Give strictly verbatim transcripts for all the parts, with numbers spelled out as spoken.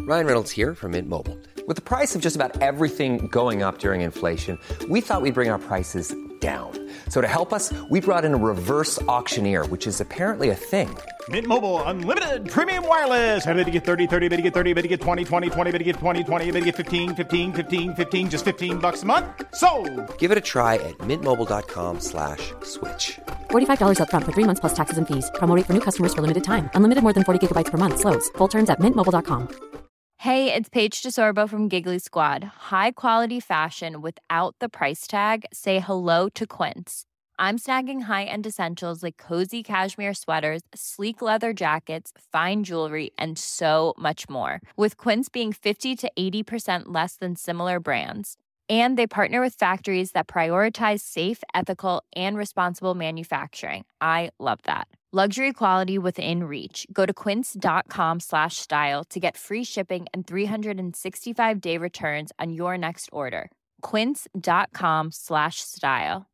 Ryan Reynolds here from Mint Mobile. With the price of just about everything going up during inflation, we thought we'd bring our prices down. So to help us, we brought in a reverse auctioneer, which is apparently a thing. Mint Mobile Unlimited Premium Wireless. How to get thirty, thirty, how to get thirty, how to get twenty, twenty, twenty, how to get twenty, twenty, how to get fifteen, fifteen, fifteen, fifteen, just fifteen bucks a month? Sold! Give it a try at mintmobile.com slash switch. forty-five dollars up front for three months plus taxes and fees. Promo rate for new customers for limited time. Unlimited more than forty gigabytes per month. Slows full terms at mint mobile dot com. Hey, it's Paige DeSorbo from Giggly Squad. High quality fashion without the price tag. Say hello to Quince. I'm snagging high-end essentials like cozy cashmere sweaters, sleek leather jackets, fine jewelry, and so much more. With Quince being fifty to eighty percent less than similar brands. And they partner with factories that prioritize safe, ethical, and responsible manufacturing. I love that. Luxury quality within reach. Go to quince.com slash style to get free shipping and three sixty-five day returns on your next order. Quince.com slash style.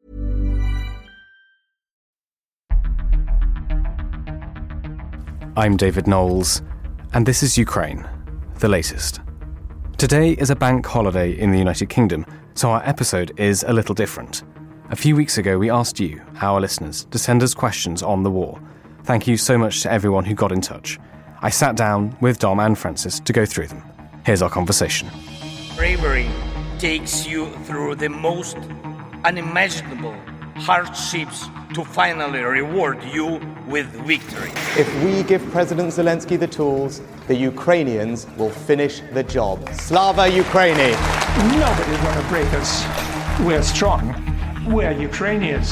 I'm David Knowles, and this is Ukraine, the latest. Today is a bank holiday in the United Kingdom, so our episode is a little different. A few weeks ago, we asked you, our listeners, to send us questions on the war. Thank you so much to everyone who got in touch. I sat down with Dom and Francis to go through them. Here's our conversation. Bravery takes you through the most unimaginable hardships to finally reward you with victory. If we give President Zelensky the tools, the Ukrainians will finish the job. Slava Ukraini! Nobody's gonna break us. We're strong. We're Ukrainians.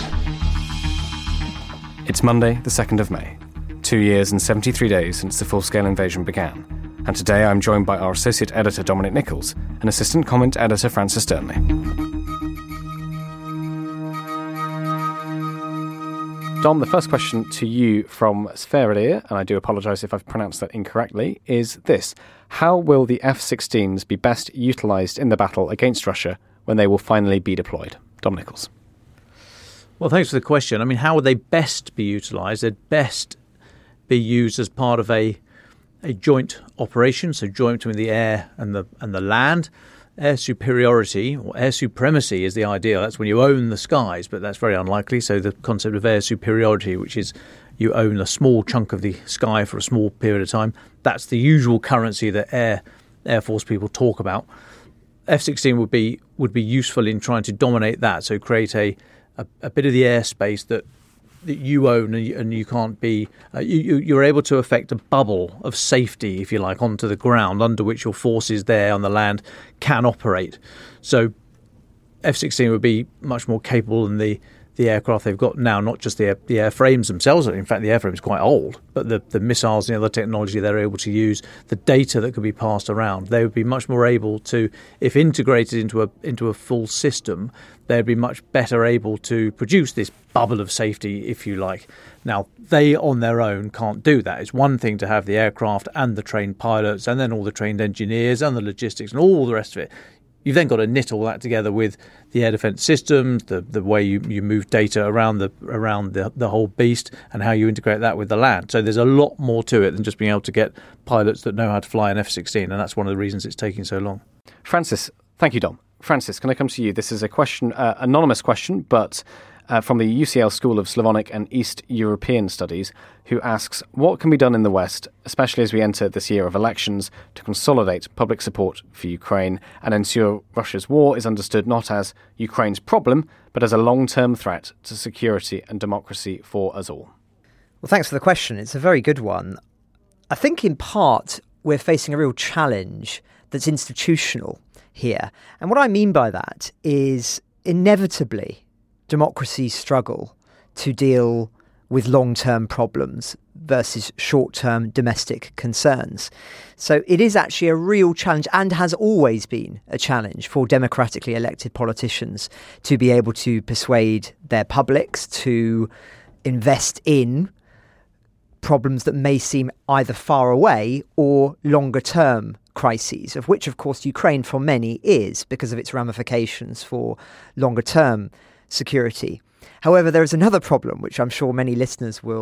It's Monday, the second of May. Two years and seventy-three days since the full-scale invasion began. And today I'm joined by our associate editor Dominic Nichols and assistant comment editor Francis Sternley. Dom, the first question to you from Sferalir, and I do apologise if I've pronounced that incorrectly, is this. How will the F sixteens be best utilised in the battle against Russia when they will finally be deployed? Dom Nichols. Well, thanks for the question. I mean, how would they best be utilised? They'd best be used as part of a a joint operation, so joint between the air and the and the land. Air superiority or air supremacy is the ideal. That's when you own the skies, but that's very unlikely. So the concept of air superiority, which is you own a small chunk of the sky for a small period of time, that's the usual currency that air Air Force people talk about. F sixteen would be would be useful in trying to dominate that, so create a, a, a bit of the airspace that that you own and you, and you can't be uh, you, you're able to affect a bubble of safety, if you like, onto the ground under which your forces there on the land can operate. So F sixteen would be much more capable than the the aircraft they've got now, not just the, the airframes themselves. In fact, the airframe is quite old, but the, the missiles and the other technology they're able to use, the data that could be passed around, they would be much more able to, if integrated into a into a full system, they'd be much better able to produce this bubble of safety, if you like. Now, they on their own can't do that. It's one thing to have the aircraft and the trained pilots and then all the trained engineers and the logistics and all the rest of it. You've then got to knit all that together with the air defence systems, the the way you, you move data around the around the, the whole beast, and how you integrate that with the land. So there's a lot more to it than just being able to get pilots that know how to fly an F sixteen, and that's one of the reasons it's taking so long. Francis, thank you, Dom. Francis, can I come to you? This is a question, uh, anonymous question, but uh, from the U C L School of Slavonic and East European Studies, who asks, what can be done in the West, especially as we enter this year of elections, to consolidate public support for Ukraine and ensure Russia's war is understood not as Ukraine's problem, but as a long-term threat to security and democracy for us all? Well, thanks for the question. It's a very good one. I think in part we're facing a real challenge that's institutional here. And what I mean by that is inevitably democracies struggle to deal with long-term problems versus short-term domestic concerns. So it is actually a real challenge, and has always been a challenge, for democratically elected politicians to be able to persuade their publics to invest in problems that may seem either far away or longer-term crises, of which, of course, Ukraine for many is, because of its ramifications for longer-term security. However, there is another problem, which I'm sure many listeners will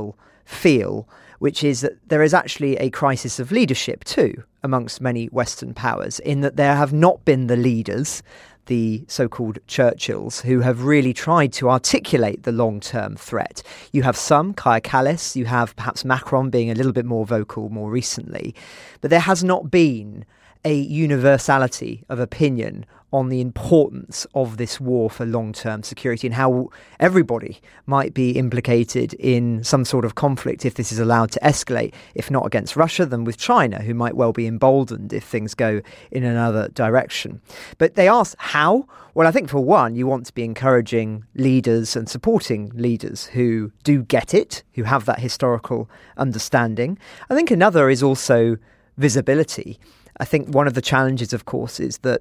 feel, which is that there is actually a crisis of leadership too amongst many Western powers, in that there have not been the leaders, the so-called Churchills, who have really tried to articulate the long-term threat. You have some, Kaja Kallas, you have perhaps Macron being a little bit more vocal more recently, but there has not been a universality of opinion on the importance of this war for long-term security and how everybody might be implicated in some sort of conflict if this is allowed to escalate, if not against Russia, then with China, who might well be emboldened if things go in another direction. But they ask how? Well, I think for one, you want to be encouraging leaders and supporting leaders who do get it, who have that historical understanding. I think another is also visibility. I think one of the challenges, of course, is that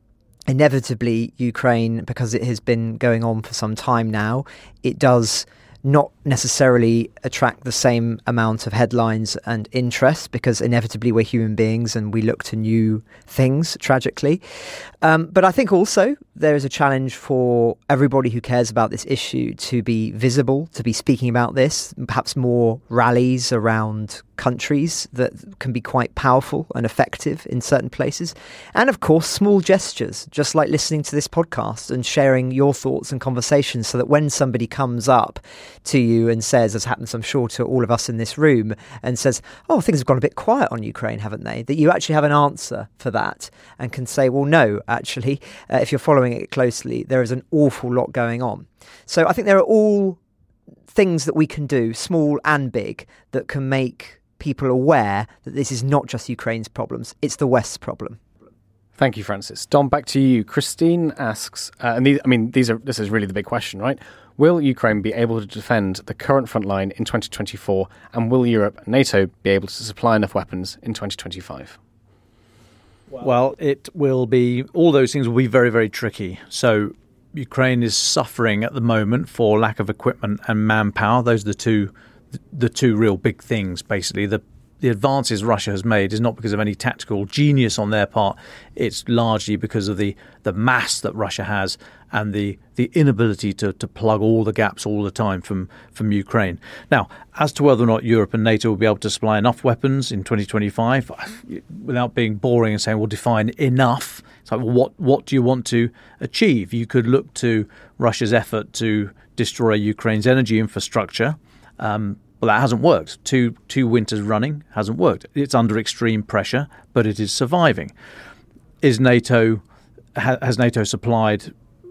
inevitably Ukraine, because it has been going on for some time now, it does not necessarily attract the same amount of headlines and interest, because inevitably we're human beings and we look to new things, tragically. Um, but I think also there is a challenge for everybody who cares about this issue to be visible, to be speaking about this, perhaps more rallies around countries that can be quite powerful and effective in certain places. And of course, small gestures, just like listening to this podcast and sharing your thoughts and conversations, so that when somebody comes up to you and says, as happens, I'm sure, to all of us in this room, and says, oh, things have gone a bit quiet on Ukraine, haven't they? That you actually have an answer for that and can say, well, no, actually, uh, if you're following it closely, there is an awful lot going on. So I think there are all things that we can do, small and big, that can make people aware that this is not just Ukraine's problems, it's the West's problem. Thank you, Francis. Dom, back to you. Christine asks, uh, and these, I mean, these are this is really the big question, right? Will Ukraine be able to defend the current front line in twenty twenty-four, and will Europe and NATO be able to supply enough weapons in twenty twenty-five? Well, it will be, all those things will be very, very tricky. So Ukraine is suffering at the moment for lack of equipment and manpower. Those are the two the two real big things, basically. The the advances Russia has made is not because of any tactical genius on their part. It's largely because of the, the mass that Russia has and the, the inability to, to plug all the gaps all the time from, from Ukraine. Now, as to whether or not Europe and NATO will be able to supply enough weapons in twenty twenty-five, without being boring and saying, well, define enough. It's like, well, what, what do you want to achieve? You could look to Russia's effort to destroy Ukraine's energy infrastructure. Um, Well, that hasn't worked. Two two winters running hasn't worked. It's under extreme pressure, but it is surviving. Is NATO ha, has NATO supplied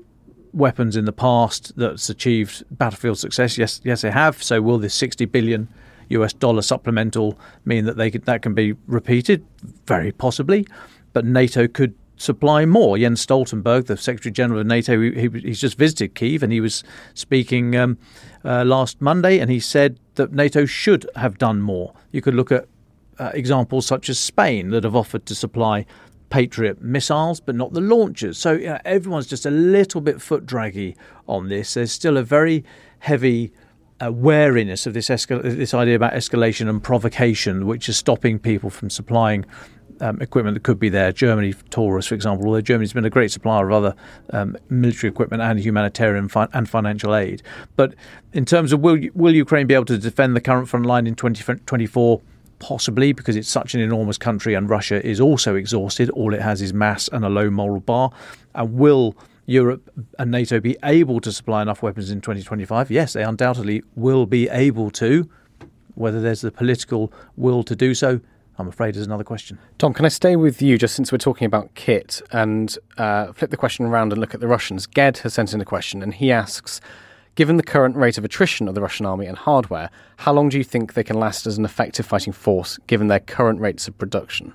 weapons in the past that's achieved battlefield success? Yes, yes, they have. So will this sixty billion U S dollar supplemental mean that they could, that can be repeated? Very possibly, but NATO could supply more. Jens Stoltenberg, the Secretary General of NATO, he, he's just visited Kyiv, and he was speaking um, uh, last Monday, and he said that NATO should have done more. You could look at uh, examples such as Spain that have offered to supply Patriot missiles, but not the launchers. So you know, everyone's just a little bit foot draggy on this. There's still a very heavy uh, wariness of this escal- this idea about escalation and provocation, which is stopping people from supplying Um, equipment that could be there. Germany, Taurus, for example, although Germany's been a great supplier of other um, military equipment and humanitarian fi- and financial aid. But in terms of will will Ukraine be able to defend the current front line in twenty twenty-four? Possibly, because it's such an enormous country and Russia is also exhausted. All it has is mass and a low moral bar. And will Europe and NATO be able to supply enough weapons in twenty twenty-five? Yes, they undoubtedly will be able to. Whether there's the political will to do so, I'm afraid, is another question. Tom, can I stay with you just since we're talking about kit and uh, flip the question around and look at the Russians? Ged has sent in a question and he asks, given the current rate of attrition of the Russian army and hardware, how long do you think they can last as an effective fighting force given their current rates of production?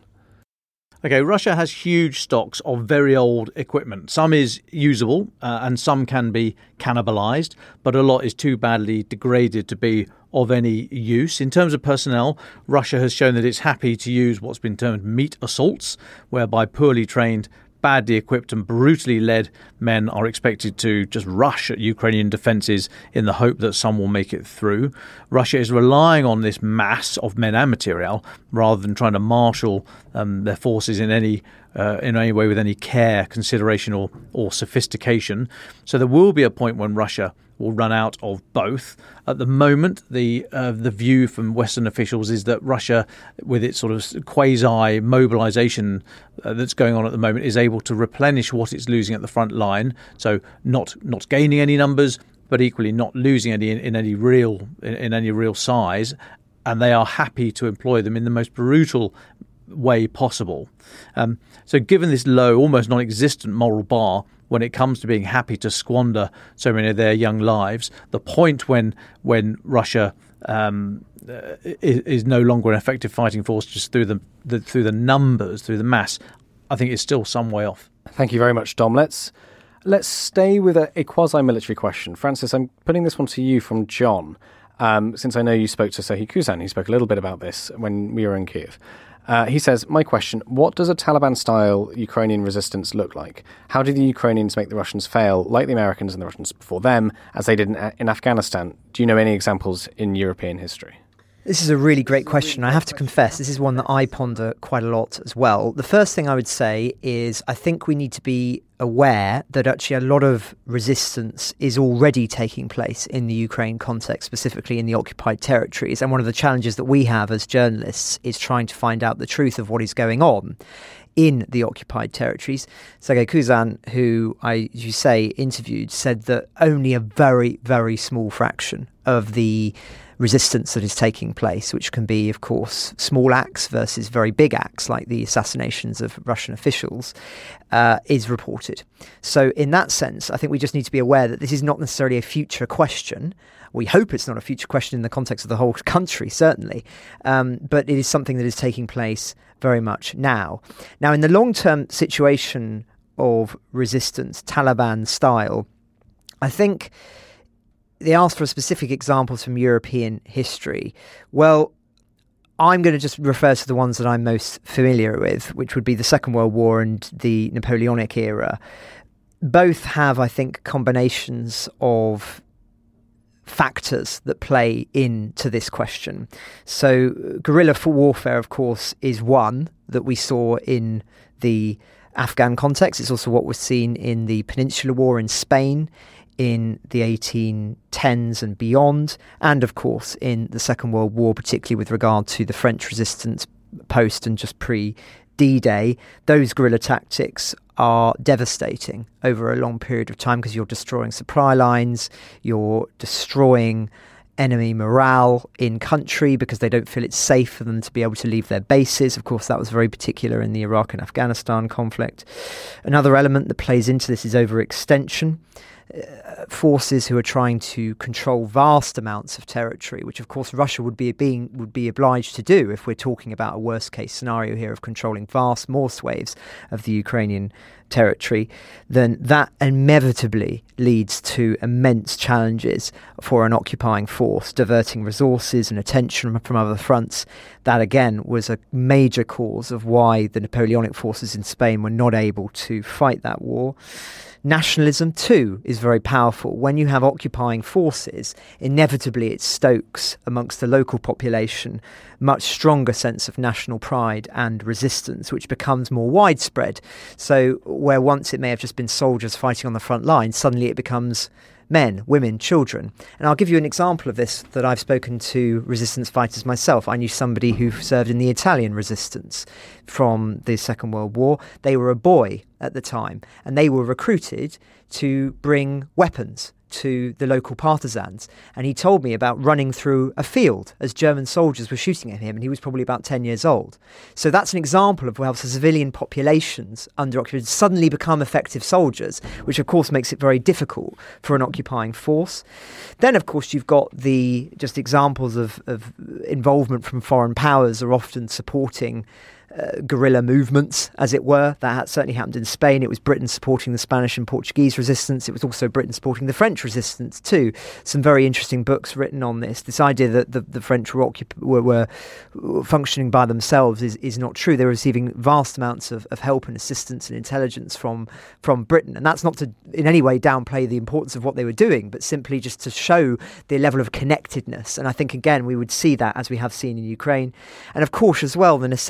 Okay, Russia has huge stocks of very old equipment. Some is usable uh, and some can be cannibalized, but a lot is too badly degraded to be of any use. In terms of personnel, Russia has shown that it's happy to use what's been termed meat assaults, whereby poorly trained, badly equipped and brutally led men are expected to just rush at Ukrainian defences in the hope that some will make it through. Russia is relying on this mass of men and material rather than trying to marshal um, their forces in any uh, in any way with any care, consideration or, or sophistication. So there will be a point when Russia will run out of both. At the moment, the uh, the view from Western officials is that Russia, with its sort of quasi-mobilization uh, that's going on at the moment, is able to replenish what it's losing at the front line. So not not gaining any numbers, but equally not losing any in, in any real in, in any real size. And they are happy to employ them in the most brutal way possible. Um, so given this low, almost non-existent moral bar when it comes to being happy to squander so many of their young lives, the point when when Russia um, uh, is, is no longer an effective fighting force just through the, the through the numbers, through the mass, I think it's still some way off. Thank you very much, Dom. Let's let's stay with a, a quasi-military question. Francis, I'm putting this one to you from John, um, since I know you spoke to Serhiy Kuzan. He spoke a little bit about this when we were in Kiev. Uh, he says, my question, what does a Taliban-style Ukrainian resistance look like? How do the Ukrainians make the Russians fail, like the Americans and the Russians before them, as they did in, in Afghanistan? Do you know any examples in European history? This is a really great question. I have to confess, this is one that I ponder quite a lot as well. The first thing I would say is I think we need to be aware that actually a lot of resistance is already taking place in the Ukraine context, specifically in the occupied territories. And one of the challenges that we have as journalists is trying to find out the truth of what is going on in the occupied territories. Serhiy Kuzan, who I, as you say, interviewed, said that only a very, very small fraction of the resistance that is taking place, which can be, of course, small acts versus very big acts like the assassinations of Russian officials, uh, is reported. So in that sense, I think we just need to be aware that this is not necessarily a future question. We hope it's not a future question in the context of the whole country, certainly, um, but it is something that is taking place very much now. Now, in the long-term situation of resistance, Taliban style, I think they asked for specific examples from European history. Well, I'm going to just refer to the ones that I'm most familiar with, which would be the Second World War and the Napoleonic era. Both have, I think, combinations of factors that play into this question. So guerrilla warfare, of course, is one that we saw in the Afghan context. It's also what was seen in the Peninsular War in Spain in the eighteen tens and beyond, and of course in the Second World War, particularly with regard to the French resistance post and just pre-D-Day. Those guerrilla tactics are devastating over a long period of time because you're destroying supply lines, you're destroying enemy morale in country because they don't feel it's safe for them to be able to leave their bases. Of course, that was very particular in the Iraq and Afghanistan conflict. Another element that plays into this is overextension. Uh, forces who are trying to control vast amounts of territory, which of course Russia would be being would be obliged to do if we're talking about a worst case scenario here of controlling vast more swathes of the Ukrainian territory, then that inevitably leads to immense challenges for an occupying force, diverting resources and attention from other fronts. That again was a major cause of why the Napoleonic forces in Spain were not able to fight that war. Nationalism, too, is very powerful. When you have occupying forces, inevitably it stokes amongst the local population much stronger sense of national pride and resistance, which becomes more widespread. So where once it may have just been soldiers fighting on the front line, suddenly it becomes men, women, children. And I'll give you an example of this that I've spoken to resistance fighters myself. I knew somebody who served in the Italian resistance from the Second World War. They were a boy at the time, and they were recruited to bring weapons to the local partisans. And he told me about running through a field as German soldiers were shooting at him, and he was probably about ten years old. So that's an example of how civilian populations under occupation suddenly become effective soldiers, which of course makes it very difficult for an occupying force. Then of course you've got the just examples of, of involvement from foreign powers are often supporting Uh, guerrilla movements, as it were. That certainly happened in Spain. It was Britain supporting the Spanish and Portuguese resistance. It was also Britain supporting the French resistance too. Some very interesting books written on this. This idea that the, the French were, occup- were, were functioning by themselves is, is not true. They're receiving vast amounts of, of help and assistance and intelligence from, from Britain. And that's not to in any way downplay the importance of what they were doing, but simply just to show the level of connectedness. And I think, again, we would see that as we have seen in Ukraine. And of course, as well, the necessity of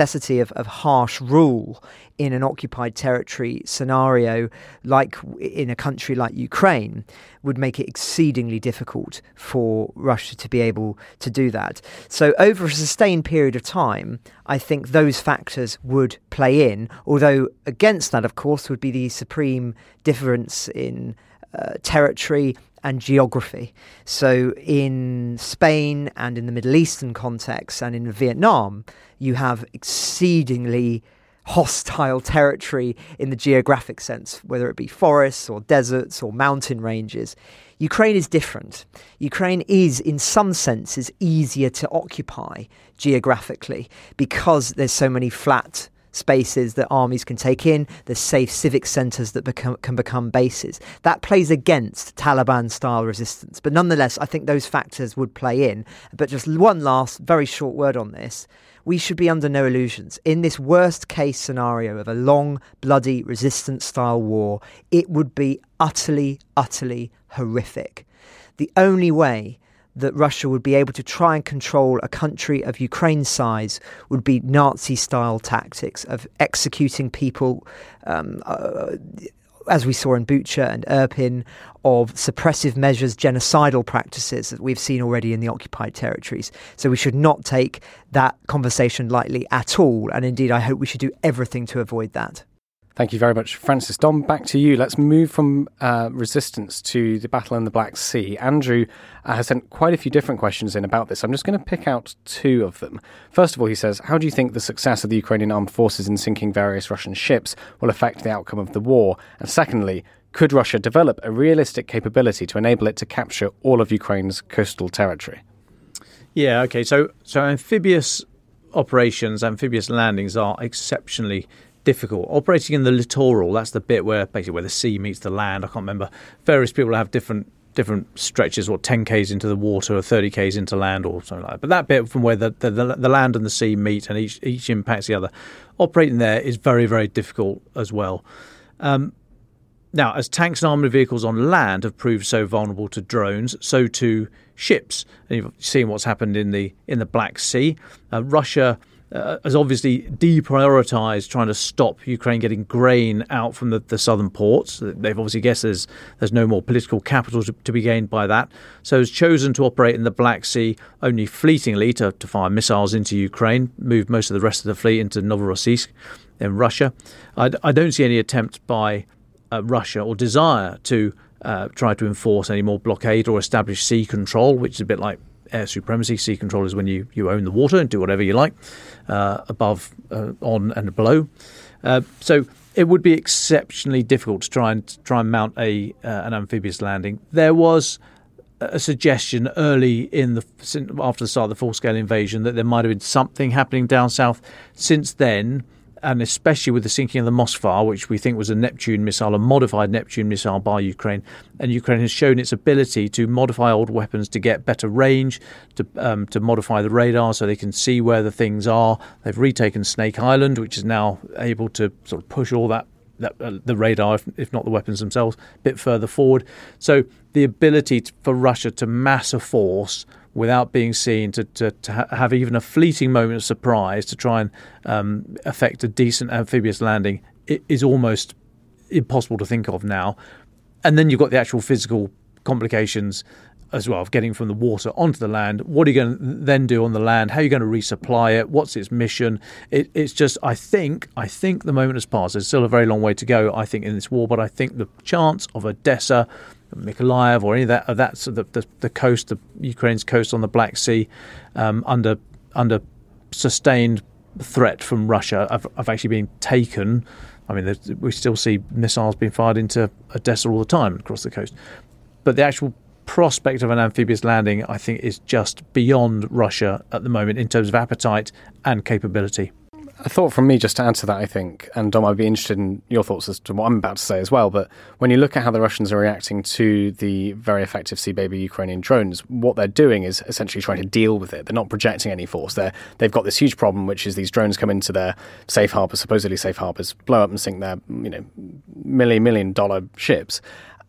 of, of harsh rule in an occupied territory scenario, like in a country like Ukraine, would make it exceedingly difficult for Russia to be able to do that. So over a sustained period of time, I think those factors would play in, although against that, of course, would be the supreme difference in uh, territory and geography. So in Spain and in the Middle Eastern context and in Vietnam, you have exceedingly hostile territory in the geographic sense, whether it be forests or deserts or mountain ranges. Ukraine is different. Ukraine is, in some senses, easier to occupy geographically because there's so many flat spaces that armies can take in. There's safe civic centres that become, can become bases. That plays against Taliban-style resistance. But nonetheless, I think those factors would play in. But just one last, very short word on this. We should be under no illusions. In this worst-case scenario of a long, bloody, resistance-style war, it would be utterly, utterly horrific. The only way that Russia would be able to try and control a country of Ukraine's size would be Nazi-style tactics of executing people, um, uh, as we saw in Bucha and Irpin, of suppressive measures, genocidal practices that we've seen already in the occupied territories. So we should not take that conversation lightly at all. And indeed, I hope we should do everything to avoid that. Thank you very much, Francis. Dom, back to you. Let's move from uh, resistance to the battle in the Black Sea. Andrew uh, has sent quite a few different questions in about this. I'm just going to pick out two of them. First of all, he says, how do you think the success of the Ukrainian armed forces in sinking various Russian ships will affect the outcome of the war? And secondly, could Russia develop a realistic capability to enable it to capture all of Ukraine's coastal territory? Yeah, OK. So, so amphibious operations, amphibious landings are exceptionally difficult. Operating in the littoral, that's the bit where basically where the sea meets the land. I can't remember. Various people have different different stretches, or ten kays into the water, or thirty kays into land, or something like that. But that bit from where the, the, the land and the sea meet and each each impacts the other, operating there is very, very difficult as well. Um, now, as tanks and armoured vehicles on land have proved so vulnerable to drones, so too ships. And you've seen what's happened in the in the Black Sea. Uh, Russia Uh, has obviously deprioritised trying to stop Ukraine getting grain out from the, the southern ports. They've obviously guessed there's, there's no more political capital to, to be gained by that. So has chosen to operate in the Black Sea only fleetingly to, to fire missiles into Ukraine, move most of the rest of the fleet into Novorossiysk in Russia. I, I don't see any attempt by uh, Russia or desire to uh, try to enforce any more blockade or establish sea control, which is a bit like air supremacy. Sea control is when you, you own the water and do whatever you like, uh, above, uh, on and below. Uh, so it would be exceptionally difficult to try and try and mount a uh, an amphibious landing. There was a suggestion early in the after the start of the full-scale invasion that there might have been something happening down south. Since then, and especially with the sinking of the Moskva, which we think was a Neptune missile, a modified Neptune missile by Ukraine. And Ukraine has shown its ability to modify old weapons to get better range, to um, to modify the radar so they can see where the things are. They've retaken Snake Island, which is now able to sort of push all that, that uh, the radar, if, if not the weapons themselves, a bit further forward. So the ability to, for Russia to mass a force without being seen, to, to, to ha- have even a fleeting moment of surprise to try and um, effect a decent amphibious landing, it is almost impossible to think of now. And then you've got the actual physical complications as well of getting from the water onto the land. What are you going to then do on the land? How are you going to resupply it? What's its mission? It, it's just, I think, I think the moment has passed. There's still a very long way to go, I think, in this war, but I think the chance of Odessa, Mykolaiv, or any of that, of that so the, the the coast, the Ukraine's coast on the Black Sea, um, under under sustained threat from Russia, have, have actually been taken. I mean, we still see missiles being fired into Odessa all the time across the coast, but the actual prospect of an amphibious landing, I think, is just beyond Russia at the moment in terms of appetite and capability. A thought from me just to add to that, I think, and Dom, I'd be interested in your thoughts as to what I'm about to say as well, but when you look at how the Russians are reacting to the very effective Sea Baby Ukrainian drones, what they're doing is essentially trying to deal with it. They're not projecting any force. They're, they've got this huge problem, which is these drones come into their safe harbours, supposedly safe harbours, blow up and sink their, you know, million, million dollar ships.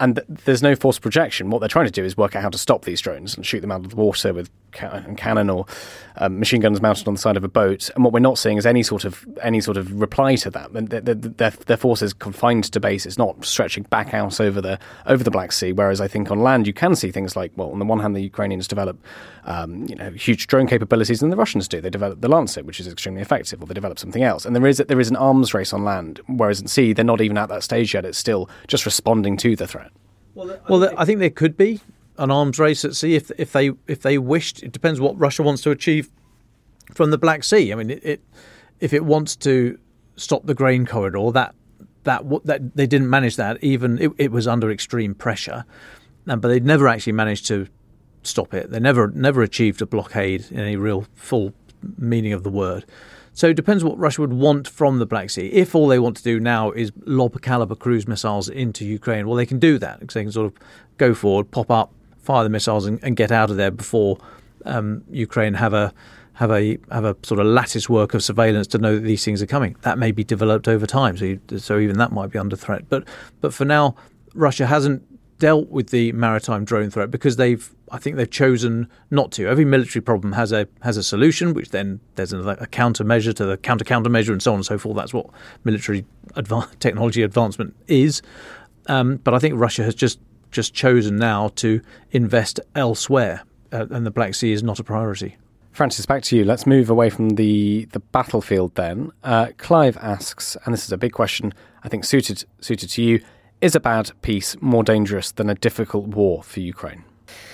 and th- there's no forced projection. What they're trying to do is work out how to stop these drones and shoot them out of the water with ca- cannon or um, machine guns mounted on the side of a boat. And what we're not seeing is any sort of any sort of reply to that. And their, their, their force is confined to base. It's not stretching back out over the over the Black Sea. Whereas I think on land you can see things like, well, on the one hand, the Ukrainians develop um, you know huge drone capabilities, and the Russians do. They develop the Lancet, which is extremely effective, or they develop something else. And there is there is an arms race on land, whereas at sea they're not even at that stage yet. It's still just responding to the threat. Well, well, I think there could be an arms race at sea if if they if they wished. It depends what Russia wants to achieve from the Black Sea. I mean, it, it if it wants to stop the grain corridor, that that that they didn't manage that. Even it, it was under extreme pressure, but they'd never actually managed to stop it. They never never achieved a blockade in any real full meaning of the word. So it depends what Russia would want from the Black Sea. If all they want to do now is lob caliber cruise missiles into Ukraine, well, they can do that because they can sort of go forward, pop up, fire the missiles, and, and get out of there before um, Ukraine have a have a have a sort of lattice work of surveillance to know that these things are coming. That may be developed over time, so you, so even that might be under threat. But but for now, Russia hasn't dealt with the maritime drone threat because they've I think they've chosen not to. Every military problem has a has a solution, which then there's a, a countermeasure to the counter countermeasure and so on and so forth. That's what military adva- technology advancement is. Um, but I think Russia has just just chosen now to invest elsewhere, uh, and the Black Sea is not a priority. Francis, back to you. Let's move away from the, the battlefield then. Uh, Clive asks, and this is a big question, I think suited suited to you, is a bad peace more dangerous than a difficult war for Ukraine?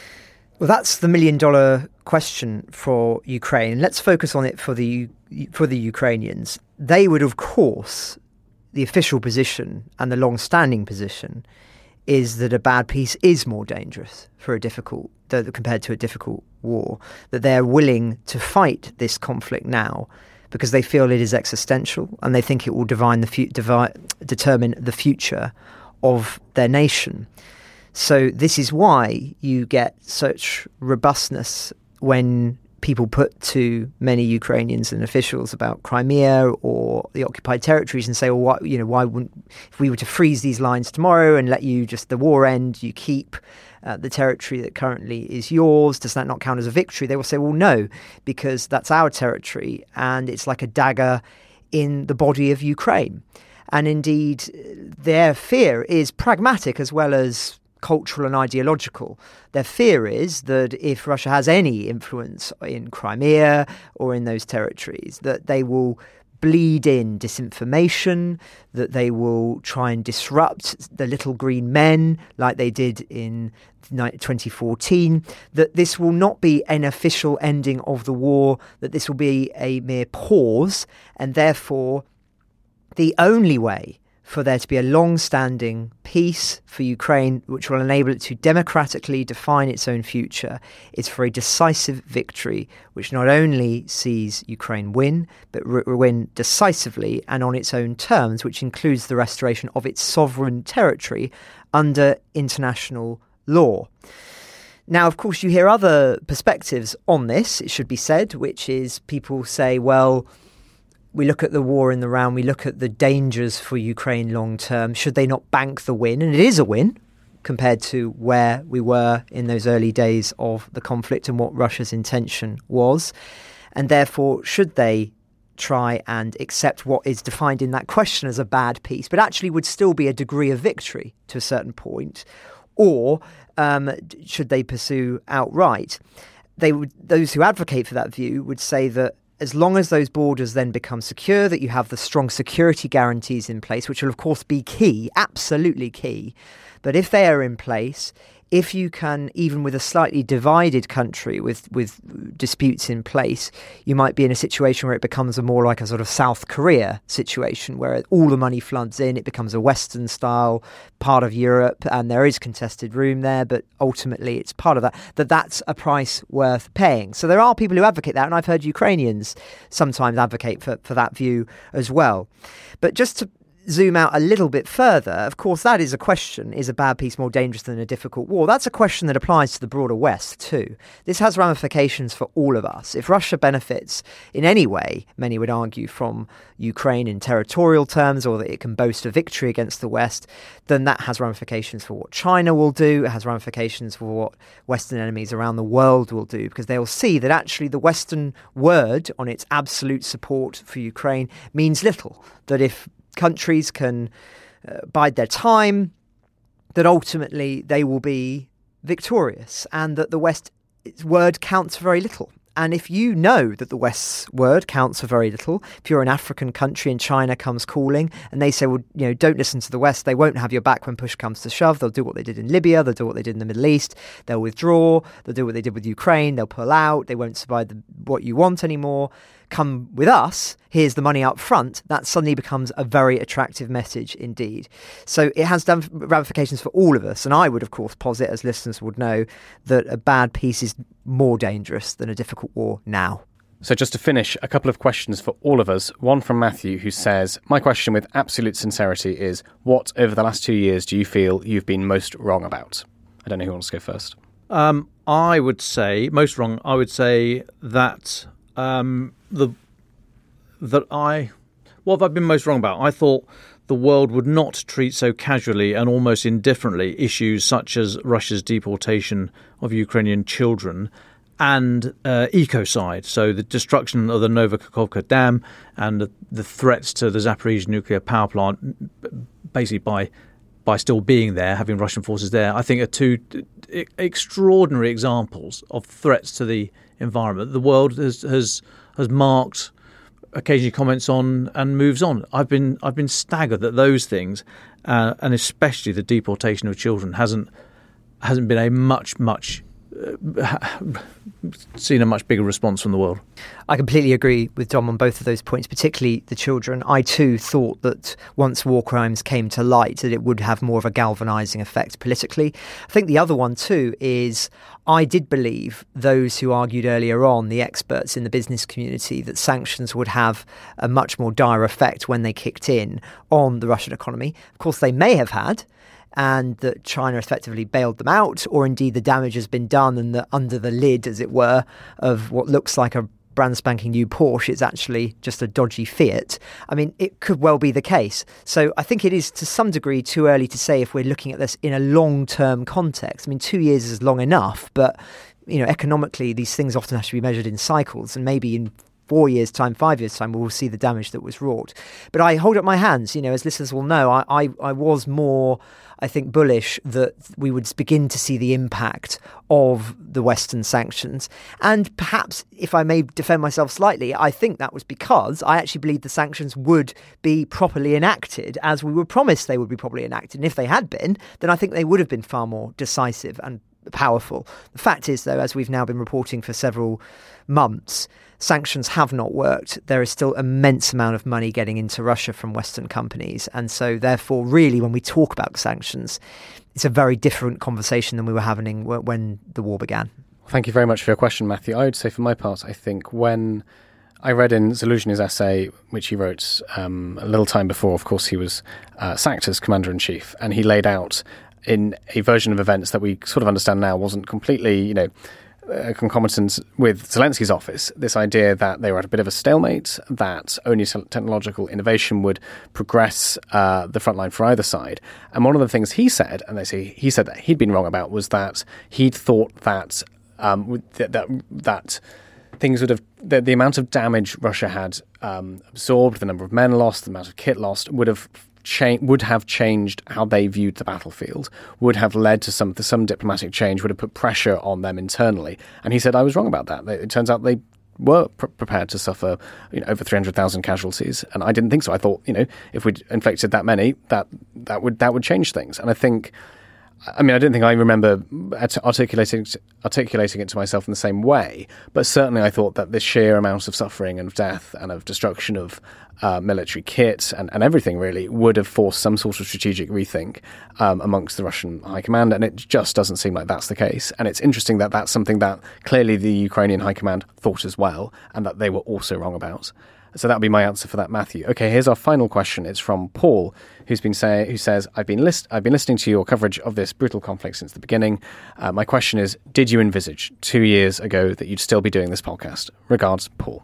Well, that's the million-dollar question for Ukraine. Let's focus on it for the for the Ukrainians. They would, of course, the official position and the long-standing position is that a bad peace is more dangerous for a difficult compared to a difficult war. That they're willing to fight this conflict now because they feel it is existential and they think it will divine the fu- devi- determine the future of their nation. So this is why you get such robustness when people put to many Ukrainians and officials about Crimea or the occupied territories and say, well, why, you know, why wouldn't, if we were to freeze these lines tomorrow and let you just the war end, you keep uh, the territory that currently is yours, does that not count as a victory? They will say, well, no, because that's our territory and it's like a dagger in the body of Ukraine. And indeed, their fear is pragmatic as well as cultural and ideological. Their fear is that if Russia has any influence in Crimea or in those territories, that they will bleed in disinformation, that they will try and disrupt the little green men like they did in twenty fourteen, that this will not be an official ending of the war, that this will be a mere pause, and therefore the only way for there to be a long-standing peace for Ukraine, which will enable it to democratically define its own future, is for a decisive victory, which not only sees Ukraine win, but re- win decisively and on its own terms, which includes the restoration of its sovereign territory under international law. Now, of course, you hear other perspectives on this, it should be said, which is people say, well, we look at the war in the round, we look at the dangers for Ukraine long term. Should they not bank the win? And it is a win compared to where we were in those early days of the conflict and what Russia's intention was. And therefore, should they try and accept what is defined in that question as a bad peace, but actually would still be a degree of victory to a certain point? Or um, should they pursue outright? They would, those who advocate for that view would say that as long as those borders then become secure, that you have the strong security guarantees in place, which will of course be key, absolutely key. But if they are in place, if you can, even with a slightly divided country with, with disputes in place, you might be in a situation where it becomes a more like a sort of South Korea situation where all the money floods in, it becomes a Western style part of Europe and there is contested room there, but ultimately it's part of that, that that's a price worth paying. So there are people who advocate that, and I've heard Ukrainians sometimes advocate for, for that view as well. But just to zoom out a little bit further, of course, that is a question, is a bad peace more dangerous than a difficult war? That's a question that applies to the broader West too. This has ramifications for all of us. If Russia benefits in any way, many would argue, from Ukraine in territorial terms, or that it can boast a victory against the West, then that has ramifications for what China will do. It has ramifications for what Western enemies around the world will do, because they'll see that actually the Western word on its absolute support for Ukraine means little. That if countries can uh, bide their time, that ultimately they will be victorious, and that the West's word counts for very little. And if you know that the West's word counts for very little, if you're an African country and China comes calling and they say, well, you know, don't listen to the West, they won't have your back when push comes to shove. They'll do what they did in Libya. They'll do what they did in the Middle East. They'll withdraw. They'll do what they did with Ukraine. They'll pull out. They won't provide the, what you want anymore. Come with us, here's the money up front. That suddenly becomes a very attractive message indeed. So it has ramifications for all of us. And I would, of course, posit, as listeners would know, that a bad peace is more dangerous than a difficult war now. So just to finish, a couple of questions for all of us. One from Matthew, who says, my question with absolute sincerity is, what over the last two years do you feel you've been most wrong about? I don't know who wants to go first. Um, I would say, most wrong, I would say that... Um, the that I what have I been most wrong about? I thought the world would not treat so casually and almost indifferently issues such as Russia's deportation of Ukrainian children and uh, ecocide, so the destruction of the Novakhovka Dam and the, the threats to the Zaporizhzhia nuclear power plant, basically by by still being there, having Russian forces there, I think are two extraordinary examples of threats to the environment. The world has has has marked, occasionally comments on, and moves on. I've been I've been staggered that those things, uh, and especially the deportation of children, hasn't hasn't been a much much uh, seen a much bigger response from the world. I completely agree with Dom on both of those points, particularly the children. I too thought that once war crimes came to light, that it would have more of a galvanising effect politically. I think the other one too is I did believe those who argued earlier on, the experts in the business community, that sanctions would have a much more dire effect when they kicked in on the Russian economy. Of course, they may have had, and that China effectively bailed them out, or indeed the damage has been done and that under the lid, as it were, of what looks like a brand spanking new Porsche, it's actually just a dodgy Fiat. I mean, it could well be the case. So I think it is to some degree too early to say if we're looking at this in a long-term context. I mean, two years is long enough, but, you know, economically, these things often have to be measured in cycles, and maybe in four years' time, five years' time, we'll see the damage that was wrought. But I hold up my hands, you know, as listeners will know, I, I, I was more, I think, bullish that we would begin to see the impact of the Western sanctions. And perhaps, if I may defend myself slightly, I think that was because I actually believed the sanctions would be properly enacted as we were promised they would be properly enacted. And if they had been, then I think they would have been far more decisive and powerful. The fact is, though, as we've now been reporting for several months, sanctions have not worked. There is still immense amount of money getting into Russia from Western companies. And so therefore, really, when we talk about sanctions, it's a very different conversation than we were having when the war began. Thank you very much for your question, Matthew. I would say for my part, I think when I read in Zaluzhny's essay, which he wrote um, a little time before, of course, he was uh, sacked as commander-in-chief, and he laid out in a version of events that we sort of understand now wasn't completely, you know, Uh, concomitant with Zelensky's office, this idea that they were at a bit of a stalemate, that only technological innovation would progress uh, the front line for either side. And one of the things he said, and they say he said that he'd been wrong about, was that he'd thought that um, that, that that things would have the, the amount of damage Russia had um, absorbed, the number of men lost, the amount of kit lost, would have Cha- would have changed how they viewed the battlefield, would have led to some some diplomatic change, would have put pressure on them internally. And he said, I was wrong about that. It turns out they were pr- prepared to suffer, you know, over three hundred thousand casualties. And I didn't think so. I thought, you know, if we'd inflicted that many, that that would that would change things. And I think, I mean, I don't think I remember articulating articulating it to myself in the same way, but certainly I thought that the sheer amount of suffering and of death and of destruction of uh, military kit and, and everything really would have forced some sort of strategic rethink um, amongst the Russian high command, and it just doesn't seem like that's the case. And it's interesting that that's something that clearly the Ukrainian high command thought as well, and that they were also wrong about. So that would be my answer for that, Matthew. Okay, here's our final question. It's from Paul, who's been say, who says, I've been list- I've been listening to your coverage of this brutal conflict since the beginning. Uh, my question is, did you envisage two years ago that you'd still be doing this podcast? Regards, Paul.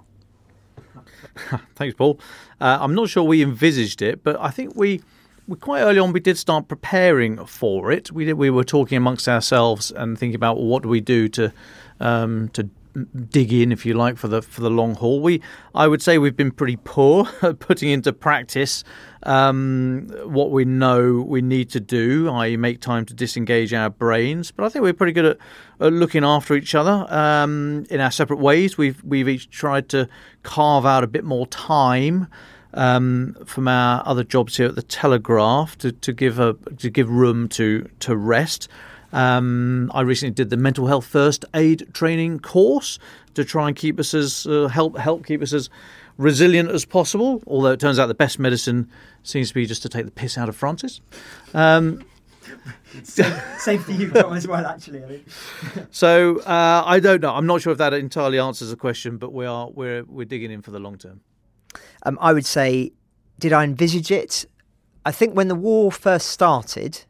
Thanks, Paul. Uh, I'm not sure we envisaged it, but I think we, we quite early on we did start preparing for it. We did, we were talking amongst ourselves and thinking about well, what do we do to um, to dig in, if you like, for the for the long haul. We, I would say, we've been pretty poor at putting into practice um, what we know we need to do, that is, make time to disengage our brains. But I think we're pretty good at, at looking after each other um, in our separate ways. We've we've each tried to carve out a bit more time um, from our other jobs here at the Telegraph to, to give a to give room to to rest. Um, I recently did the mental health first aid training course to try and keep us as uh, help help keep us as resilient as possible. Although it turns out the best medicine seems to be just to take the piss out of Francis. Um, same, same for you, Tom, as well. Actually, I mean. so uh, I don't know. I'm not sure if that entirely answers the question, but we are we're we're digging in for the long term. Um, I would say, did I envisage it? I think when the war first started,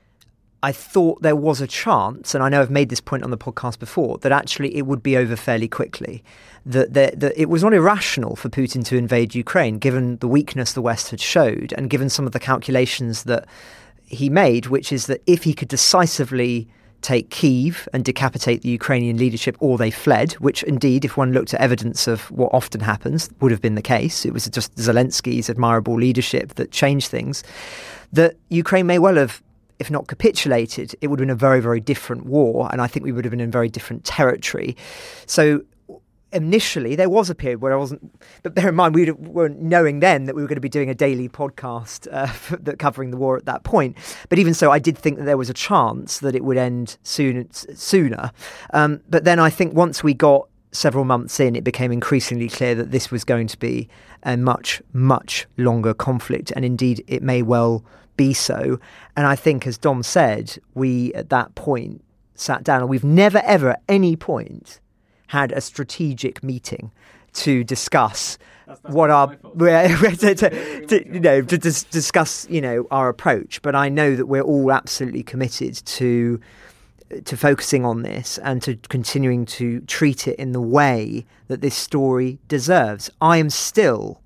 I thought there was a chance, and I know I've made this point on the podcast before, that actually it would be over fairly quickly. That, that, that it was not irrational for Putin to invade Ukraine, given the weakness the West had showed, and given some of the calculations that he made, which is that if he could decisively take Kyiv and decapitate the Ukrainian leadership, or they fled, which indeed, if one looked at evidence of what often happens, would have been the case. It was just Zelensky's admirable leadership that changed things. That Ukraine may well have, if not capitulated, it would have been a very, very different war. And I think we would have been in very different territory. So initially, there was a period where I wasn't, but bear in mind, we weren't knowing then that we were going to be doing a daily podcast uh, that covering the war at that point. But even so, I did think that there was a chance that it would end soon, sooner. Um, but then I think once we got several months in, it became increasingly clear that this was going to be a much, much longer conflict. And indeed, it may well be so. And I think, as Dom said, we at that point sat down, and we've never ever at any point had a strategic meeting to discuss that's, that's what our to, to, to, you know to dis- discuss you know our approach. But I know that we're all absolutely committed to to focusing on this and to continuing to treat it in the way that this story deserves. I am still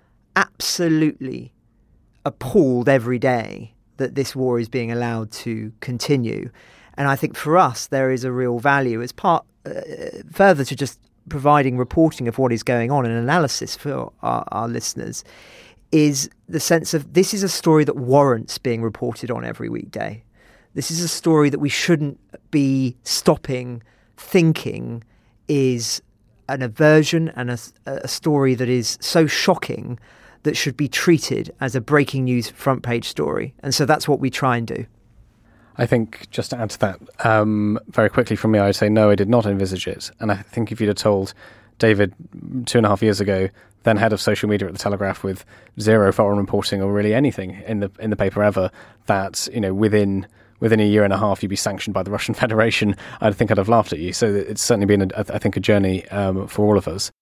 absolutely appalled every day that this war is being allowed to continue. And I think for us, there is a real value as part, uh, further to just providing reporting of what is going on and analysis for our, our listeners, is the sense of this is a story that warrants being reported on every weekday. This is a story that we shouldn't be stopping thinking is an aversion and a, a story that is so shocking that should be treated as a breaking news front page story. And so that's what we try and do. I think, just to add to that, um, very quickly from me, I would say, no, I did not envisage it. And I think if you'd have told David two and a half years ago, then head of social media at the Telegraph with zero foreign reporting or really anything in the in the paper ever, that, you know, within within a year and a half you'd be sanctioned by the Russian Federation, I think I'd have laughed at you. So it's certainly been, a, I think, a journey um, for all of us.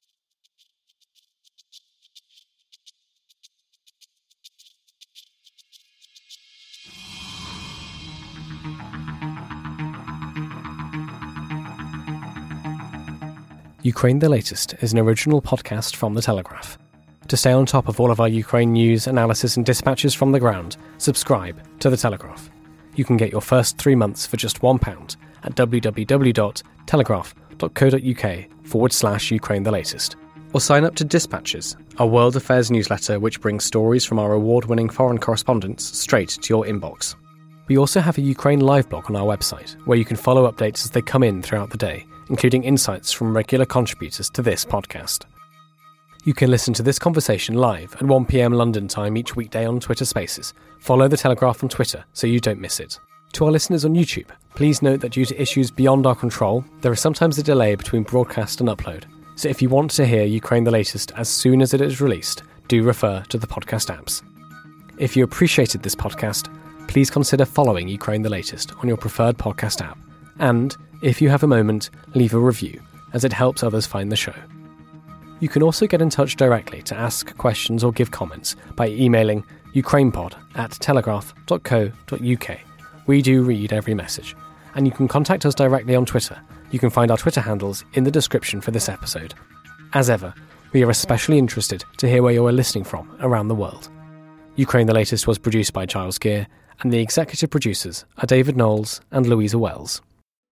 Ukraine the Latest is an original podcast from The Telegraph. To stay on top of all of our Ukraine news, analysis and dispatches from the ground, subscribe to The Telegraph. You can get your first three months for just one pound at www.telegraph.co.uk forward slash Ukraine the Latest. Or sign up to Dispatches, our world affairs newsletter which brings stories from our award-winning foreign correspondents straight to your inbox. We also have a Ukraine live blog on our website, where you can follow updates as they come in throughout the day, including insights from regular contributors to this podcast. You can listen to this conversation live at one p.m. London time each weekday on Twitter Spaces. Follow The Telegraph on Twitter so you don't miss it. To our listeners on YouTube, please note that due to issues beyond our control, there is sometimes a delay between broadcast and upload. So if you want to hear Ukraine the Latest as soon as it is released, do refer to the podcast apps. If you appreciated this podcast, please consider following Ukraine the Latest on your preferred podcast app. And, if you have a moment, leave a review, as it helps others find the show. You can also get in touch directly to ask questions or give comments by emailing ukrainepod at telegraph dot co dot uk. We do read every message. And you can contact us directly on Twitter. You can find our Twitter handles in the description for this episode. As ever, we are especially interested to hear where you are listening from around the world. Ukraine the Latest was produced by Giles Gear, and the executive producers are David Knowles and Louisa Wells.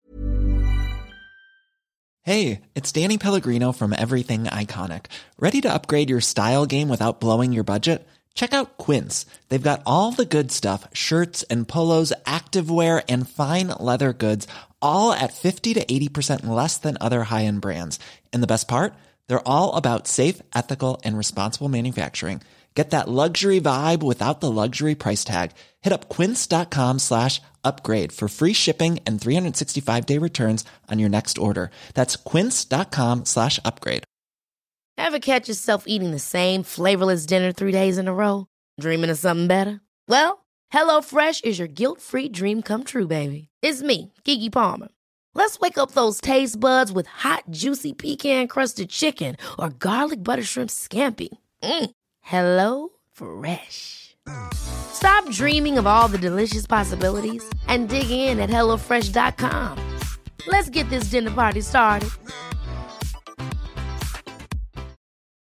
Hey, it's Danny Pellegrino from Everything Iconic. Ready to upgrade your style game without blowing your budget? Check out Quince. They've got all the good stuff, shirts and polos, activewear, and fine leather goods, all at fifty to eighty percent less than other high-end brands. And the best part? They're all about safe, ethical, and responsible manufacturing. Get that luxury vibe without the luxury price tag. Hit up quince.com slash upgrade for free shipping and three sixty-five day returns on your next order. That's quince.com slash upgrade. Ever catch yourself eating the same flavorless dinner three days in a row? Dreaming of something better? Well, HelloFresh is your guilt-free dream come true, baby. It's me, Keke Palmer. Let's wake up those taste buds with hot, juicy pecan-crusted chicken or garlic butter shrimp scampi. Mm. Hello Fresh. Stop dreaming of all the delicious possibilities and dig in at hello fresh dot com. Let's get this dinner party started.